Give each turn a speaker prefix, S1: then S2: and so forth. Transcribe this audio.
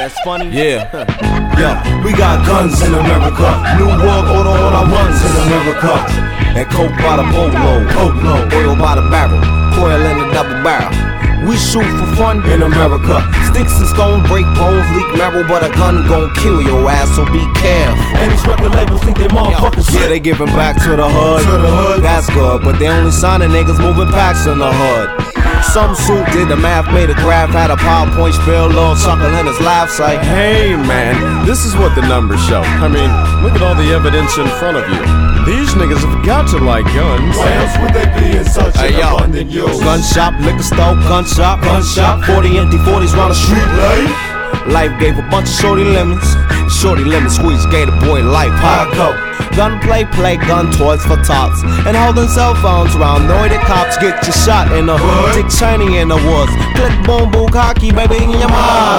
S1: that's funny?
S2: Yeah.
S3: Yeah, we got guns in America. New world order on our runs in America. And coke by the boatload, oil by the barrel, coil in the double barrel. We shoot for fun in America. Sticks and stones break bones, leak marrow, but a gun gon' kill your ass, so be careful. And these record labels think they motherfuckers
S2: Yeah, they giving back to the hood. That's good, but they only signing niggas moving packs in the hood. Some suit did the math, made a graph, had a PowerPoint spill, little chuckle in his laugh, like,
S4: Hey man, this is what the numbers show. I mean, look at all the evidence in front of you. These niggas have got to like guns.
S3: Why else would they be in such an abundant use?
S2: gun shop, liquor store, gun shop, 40 empty 40s round the street. Life gave a bunch of shorty lemons. Shorty lemon squeeze gave the boy life.
S3: High go.
S2: Gunplay, play gun toys for tots. And holding cell phones round. Knowing the cops get you shot in the hood. Dick Cheney in the woods. Click, boom, boom, cocky, baby, in your mouth.